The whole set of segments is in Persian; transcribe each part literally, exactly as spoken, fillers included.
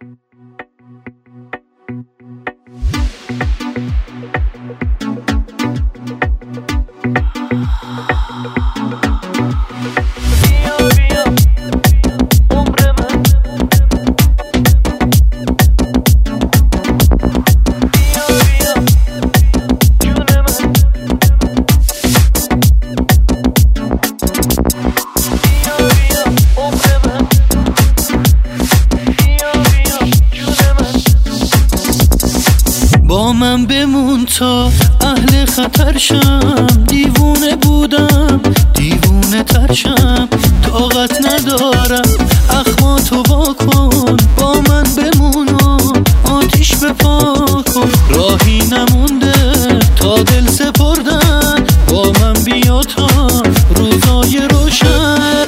با من بمون تا اهل خطر شم، دیوونه بودم دیوونه تر شم، طاقت ندارم اخماتو واکن، با من بمون و آتیش بپا کن، راهی نمونده تا دل سپردن، با من بیا تا روزای روشن.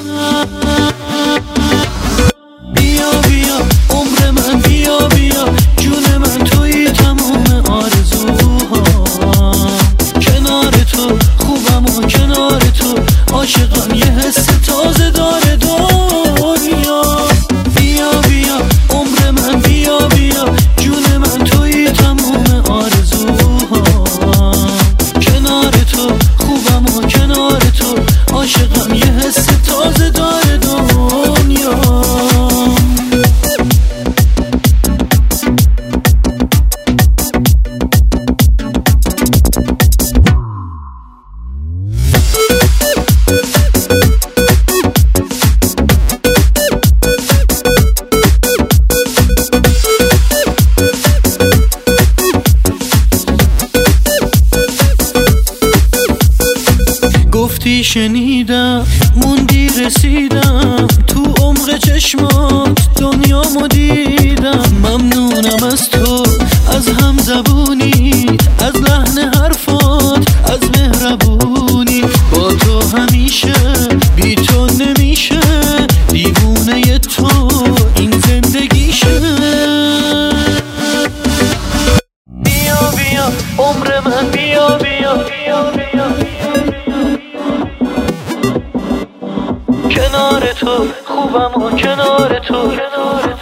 بیا بیا عمر من، بیا بیا جون من، توی تموم آرزوها، کنار تو خوبم و کنار تو عاشقم، یه حس تازه داره دنیا. بیا بیا عمر من، بیا بیا جون من، توی تموم آرزوها، کنار تو خوبم و کنار تو عاشقم، یه حس تازه داره دنیا. گفتی شنیدم موندی رسیدم، تو عمق چشمات دنیامو دیدم، ممنونم از تو از هم زبونی، از لحن حرفات، از مهربونی، با تو همیشه بی تو نمیشه، دیوونه تو این زندگیشه. بیا بیا عمر من، بیا بیا بیا بیا کنار تو خوبم و کنار تو